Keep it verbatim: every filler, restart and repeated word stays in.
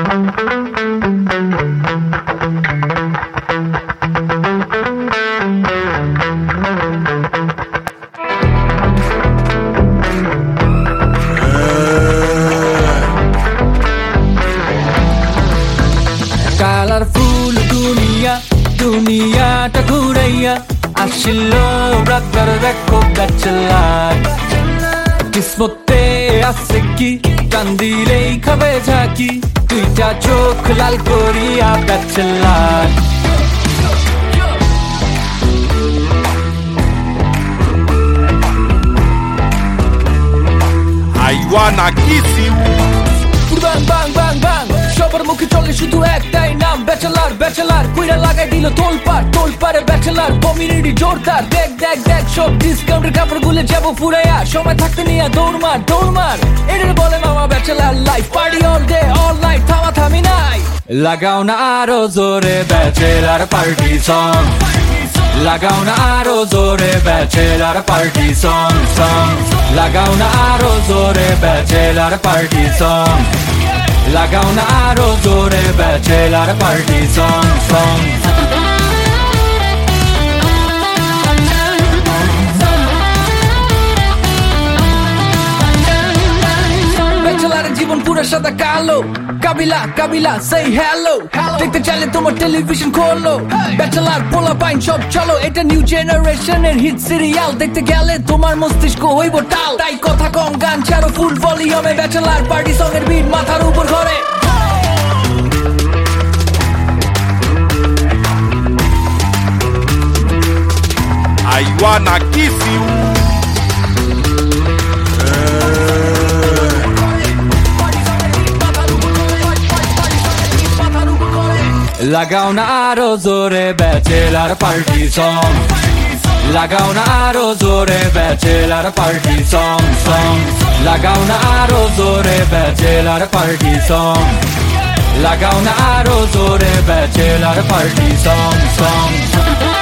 Colourful দুনিয়া দুনিয়াটা ঘুরাইয়া আসিল রাতার দেখো ব্যাচেলার কিসমতে আছে কি কান্দিলেই খাবে ঝাঁকি দুইটা চোখ লাল করিয়া bachelor I wanna kiss you. বাং বাং বাং বাং সবার মুখে চলে শুধু একটাই নাম ব্যাচেলার ব্যাচেলার কইরা লাগাই দিল তোলপাড় তোলপাড়ে ব্যাচেলার কমিউনিটি জোরদার দেখ দেখ দেখ সব ডিসকাউন্টের কাপড় গুলে যাবো ফুরাইয়া সময় থাকতে নিয়ে দৌড় মার দৌড় মার এটার বলে মামা bachelor life party all day all night থামা থামি নাই লাগাও না আরো জোরে ব্যাচেলার পার্টি সং লাগাও না আরো জোরে ব্যাচেলার পার্টি সং সং লাগাও না আরো জোরে ব্যাচেলার পার্টি সং লাগাও না আরো জোরে ব্যাচেলার পার্টি সং সং ব্যাচেলারের জীবন পুরো সাদা কালো কাবিলা কাবিলা সেই হ্যালো দেখতে চাইলে তোমার টেলিভিশন খোলো ব্যাচেলার পোলা পাইন সব চলো এটা নিউ জেনারেশনের হিট সিরিয়াল দেখতে গেলে তোমার মস্তিষ্ক হইব টাল তাই কথা কম গান ছাড়ো ফুল ভলিউমে ব্যাচেলার পার্টি সং এর বিট মাথার উপর ঘরে I wanna kiss you. লাগাও না আরো জোরে ব্যাচেলার পার্টি সং লাগাও না আরো জোরে ব্যাচেলার পার্টি সং সং লাগাও না আরো জোরে ব্যাচেলার পার্টি সং লাগাও না আরো জোরে ব্যাচেলার পার্টি সং সং